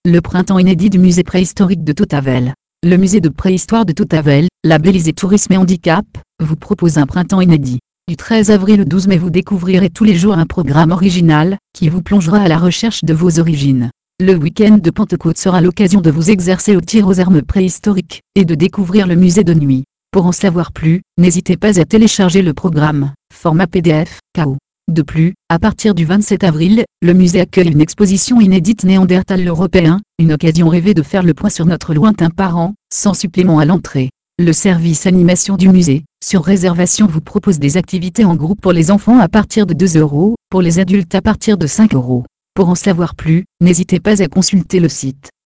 Le printemps inédit du musée préhistorique de Toutavel. Le musée de préhistoire de Toutavel, labellisé Tourisme et Handicap, vous propose un printemps inédit. Du 13 avril au 12 mai, vous découvrirez tous les jours un programme original, qui vous plongera à la recherche de vos origines. Le week-end de Pentecôte sera l'occasion de vous exercer au tir aux armes préhistoriques, et de découvrir le musée de nuit. Pour en savoir plus, n'hésitez pas à télécharger le programme, format PDF, KO. De plus, à partir du 27 avril, le musée accueille une exposition inédite Néandertal européen, une occasion rêvée de faire le point sur notre lointain parent, sans supplément à l'entrée. Le service animation du musée, sur réservation, vous propose des activités en groupe pour les enfants à partir de 2 €, pour les adultes à partir de 5 €. Pour en savoir plus, n'hésitez pas à consulter le site